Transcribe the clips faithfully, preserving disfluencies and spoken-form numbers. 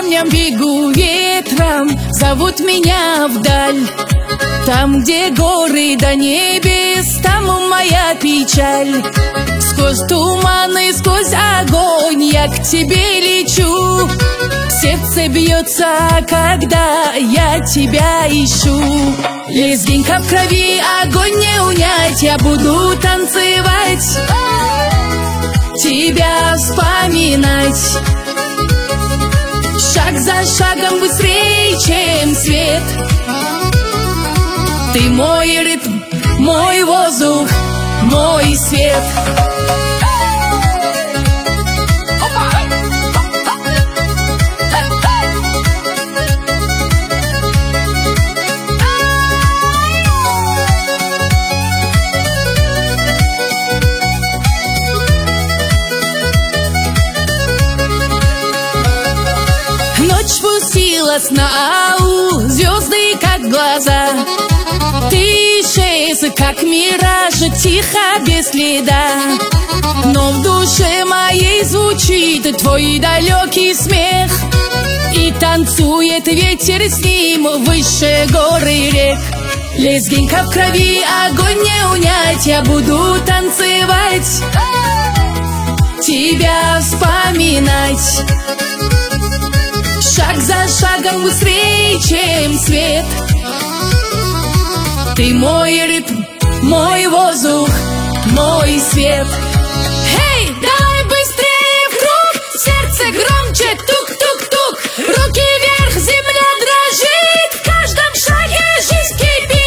камням бегу, ветром зовут меня вдаль. Там, где горы до небес, там моя печаль. Сквозь туманы, сквозь огонь я к тебе лечу. Сердце бьется, когда я тебя ищу. Лезгинка в крови, огонь не унять. Я буду танцевать, тебя вспоминать. Шаг за шагом быстрее, чем свет. Ты мой ритм, мой воздух, мой свет. Ночь спустилась на аул, звезды как глаза. Ты исчез, как мираж, тихо, без следа. Но в душе моей звучит твой далекий смех. И танцует ветер с ним выше гор и рек. Лезгинка в крови, огонь не унять. Я буду танцевать, тебя вспоминать. Шаг за шагом быстрее, чем свет. Ты мой ритм, мой воздух, мой свет. Эй, давай быстрее в круг, сердце громче, тук-тук-тук. Руки вверх, земля дрожит, в каждом шаге жизнь кипит.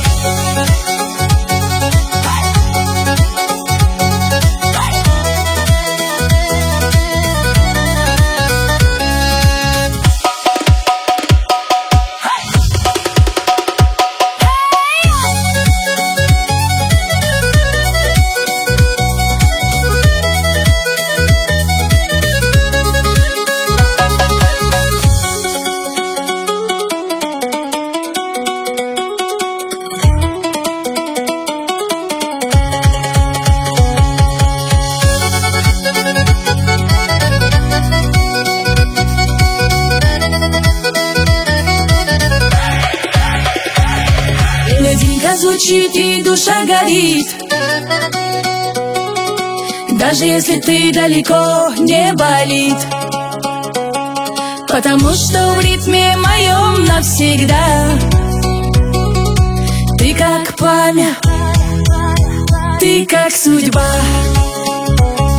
Лезгинка звучит и душа горит. Даже если ты далеко, не болит. Потому что в ритме моем навсегда. Ты как пламя, ты как судьба.